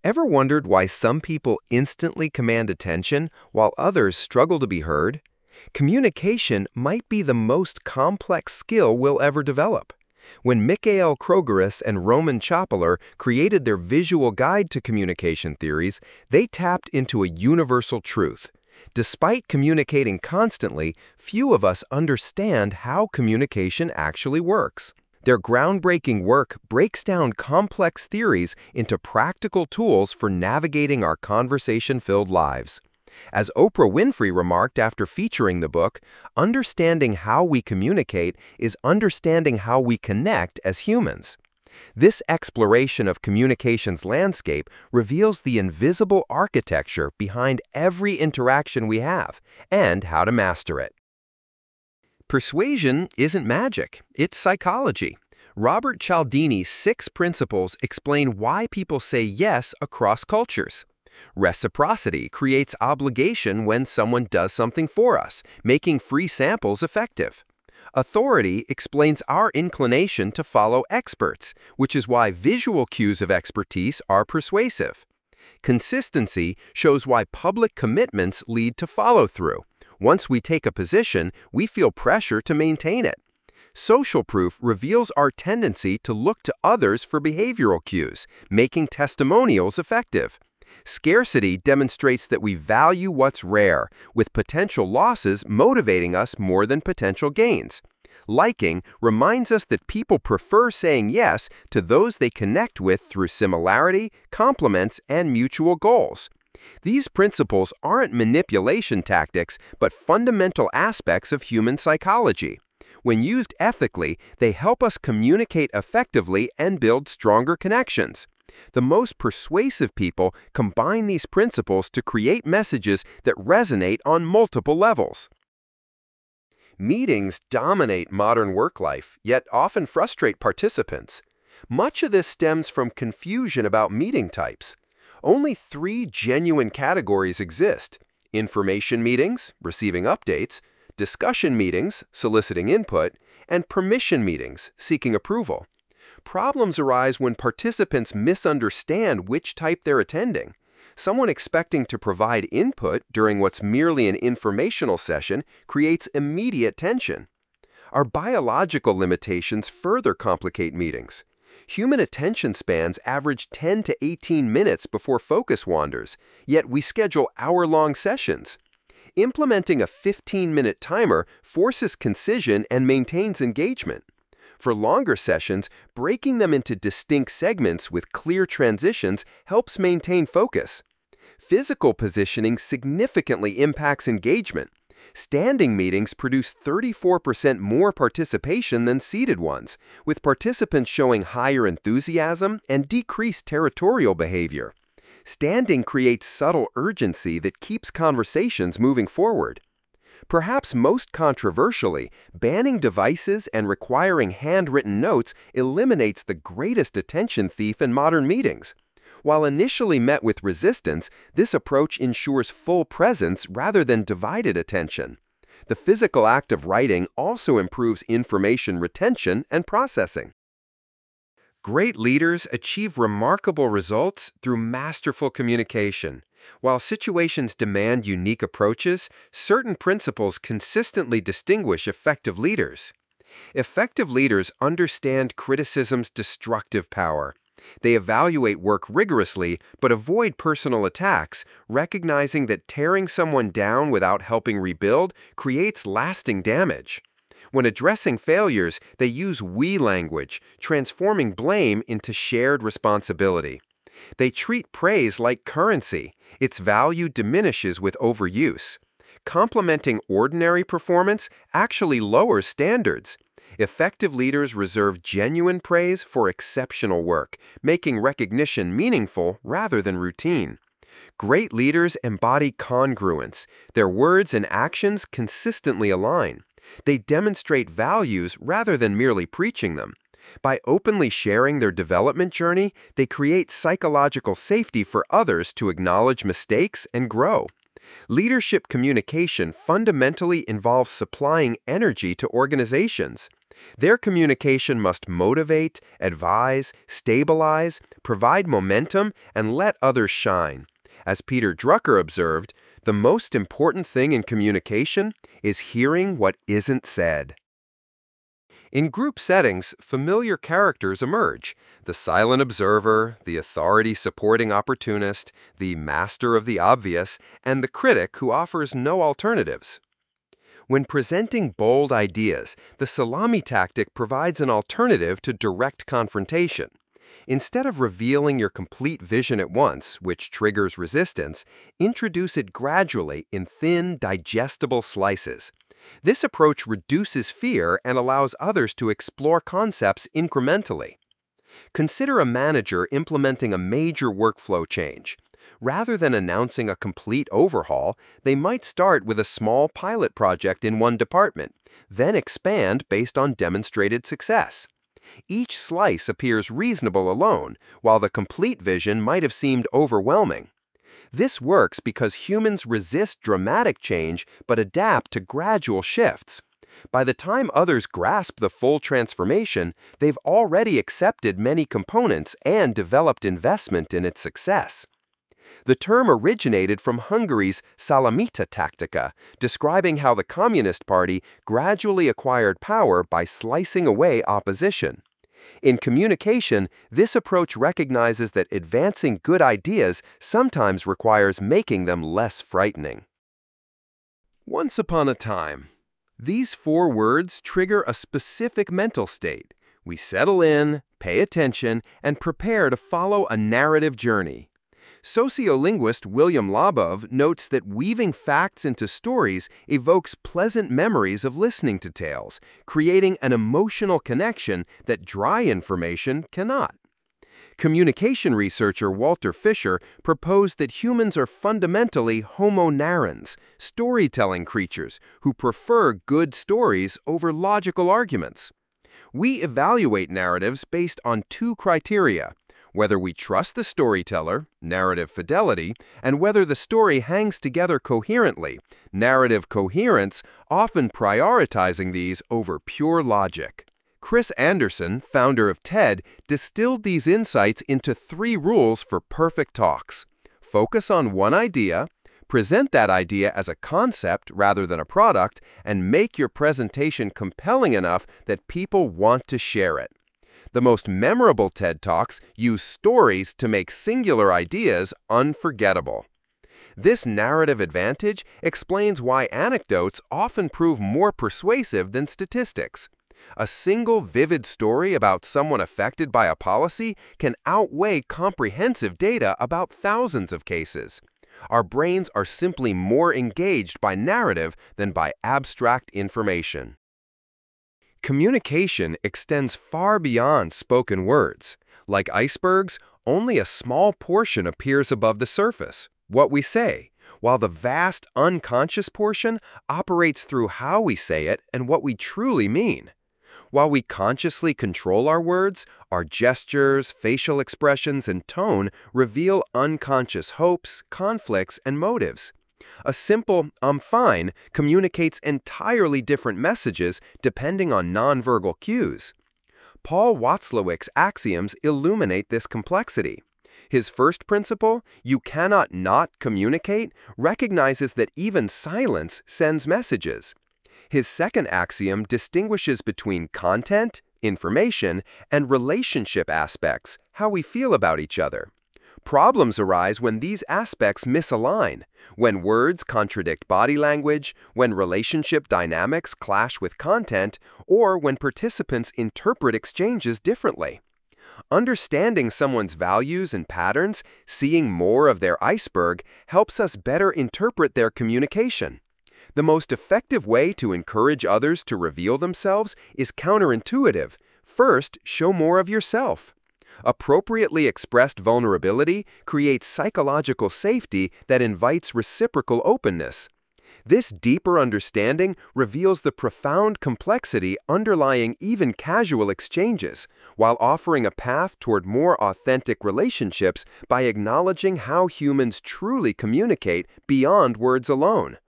Ever wondered why some people instantly command attention while others struggle to be heard? Communication might be the most complex skill we'll ever develop. When Mikhail Krogerus and Roman Chappeler created their visual guide to communication theories, they tapped into a universal truth. Despite communicating constantly, few of us understand how communication actually works. Their groundbreaking work breaks down complex theories into practical tools for navigating our conversation-filled lives. As Oprah Winfrey remarked after featuring the book, understanding how we communicate is understanding how we connect as humans. This exploration of communications landscape reveals the invisible architecture behind every interaction we have and how to master it. Persuasion isn't magic, it's psychology. Robert Cialdini's 6 principles explain why people say yes across cultures. Reciprocity creates obligation when someone does something for us, making free samples effective. Authority explains our inclination to follow experts, which is why visual cues of expertise are persuasive. Consistency shows why public commitments lead to follow-through. Once we take a position, we feel pressure to maintain it. Social proof reveals our tendency to look to others for behavioral cues, making testimonials effective. Scarcity demonstrates that we value what's rare, with potential losses motivating us more than potential gains. Liking reminds us that people prefer saying yes to those they connect with through similarity, compliments, and mutual goals. These principles aren't manipulation tactics, but fundamental aspects of human psychology. When used ethically, they help us communicate effectively and build stronger connections. The most persuasive people combine these principles to create messages that resonate on multiple levels. Meetings dominate modern work life, yet often frustrate participants. Much of this stems from confusion about meeting types. Only 3 genuine categories exist: information meetings, receiving updates; discussion meetings, soliciting input; and permission meetings, seeking approval. Problems arise when participants misunderstand which type they're attending. Someone expecting to provide input during what's merely an informational session creates immediate tension. Our biological limitations further complicate meetings. Human attention spans average 10 to 18 minutes before focus wanders, yet we schedule hour-long sessions. Implementing a 15-minute timer forces concision and maintains engagement. For longer sessions, breaking them into distinct segments with clear transitions helps maintain focus. Physical positioning significantly impacts engagement. Standing meetings produce 34% more participation than seated ones, with participants showing higher enthusiasm and decreased territorial behavior. Standing creates subtle urgency that keeps conversations moving forward. Perhaps most controversially, banning devices and requiring handwritten notes eliminates the greatest attention thief in modern meetings. While initially met with resistance, this approach ensures full presence rather than divided attention. The physical act of writing also improves information retention and processing. Great leaders achieve remarkable results through masterful communication. While situations demand unique approaches, certain principles consistently distinguish effective leaders. Effective leaders understand criticism's destructive power. They evaluate work rigorously but avoid personal attacks, recognizing that tearing someone down without helping rebuild creates lasting damage. When addressing failures, they use we language, transforming blame into shared responsibility. They treat praise like currency. Its value diminishes with overuse. Complimenting ordinary performance actually lowers standards. Effective leaders reserve genuine praise for exceptional work, making recognition meaningful rather than routine. Great leaders embody congruence. Their words and actions consistently align. They demonstrate values rather than merely preaching them. By openly sharing their development journey, they create psychological safety for others to acknowledge mistakes and grow. Leadership communication fundamentally involves supplying energy to organizations. Their communication must motivate, advise, stabilize, provide momentum, and let others shine. As Peter Drucker observed, the most important thing in communication is hearing what isn't said. In group settings, familiar characters emerge: the silent observer, the authority-supporting opportunist, the master of the obvious, and the critic who offers no alternatives. When presenting bold ideas, the salami tactic provides an alternative to direct confrontation. Instead of revealing your complete vision at once, which triggers resistance, introduce it gradually in thin, digestible slices. This approach reduces fear and allows others to explore concepts incrementally. Consider a manager implementing a major workflow change. Rather than announcing a complete overhaul, they might start with a small pilot project in one department, then expand based on demonstrated success. Each slice appears reasonable alone, while the complete vision might have seemed overwhelming. This works because humans resist dramatic change but adapt to gradual shifts. By the time others grasp the full transformation, they've already accepted many components and developed investment in its success. The term originated from Hungary's Salamita Tactica, describing how the Communist Party gradually acquired power by slicing away opposition. In communication, this approach recognizes that advancing good ideas sometimes requires making them less frightening. Once upon a time. These 4 words trigger a specific mental state. We settle in, pay attention, and prepare to follow a narrative journey. Sociolinguist William Labov notes that weaving facts into stories evokes pleasant memories of listening to tales, creating an emotional connection that dry information cannot. Communication researcher Walter Fisher proposed that humans are fundamentally homo narrans, storytelling creatures who prefer good stories over logical arguments. We evaluate narratives based on 2 criteria: whether we trust the storyteller, narrative fidelity, and whether the story hangs together coherently, narrative coherence, often prioritizing these over pure logic. Chris Anderson, founder of TED, distilled these insights into 3 rules for perfect talks. Focus on one idea, present that idea as a concept rather than a product, and make your presentation compelling enough that people want to share it. The most memorable TED Talks use stories to make singular ideas unforgettable. This narrative advantage explains why anecdotes often prove more persuasive than statistics. A single vivid story about someone affected by a policy can outweigh comprehensive data about thousands of cases. Our brains are simply more engaged by narrative than by abstract information. Communication extends far beyond spoken words. Like icebergs, only a small portion appears above the surface, what we say, while the vast unconscious portion operates through how we say it and what we truly mean. While we consciously control our words, our gestures, facial expressions, and tone reveal unconscious hopes, conflicts, and motives. A simple "I'm fine" communicates entirely different messages depending on nonverbal cues. Paul Watzlawick's axioms illuminate this complexity. His first principle, you cannot not communicate, recognizes that even silence sends messages. His second axiom distinguishes between content, information, and relationship aspects, how we feel about each other. Problems arise when these aspects misalign, when words contradict body language, when relationship dynamics clash with content, or when participants interpret exchanges differently. Understanding someone's values and patterns, seeing more of their iceberg, helps us better interpret their communication. The most effective way to encourage others to reveal themselves is counterintuitive. First, show more of yourself. Appropriately expressed vulnerability creates psychological safety that invites reciprocal openness. This deeper understanding reveals the profound complexity underlying even casual exchanges, while offering a path toward more authentic relationships by acknowledging how humans truly communicate beyond words alone.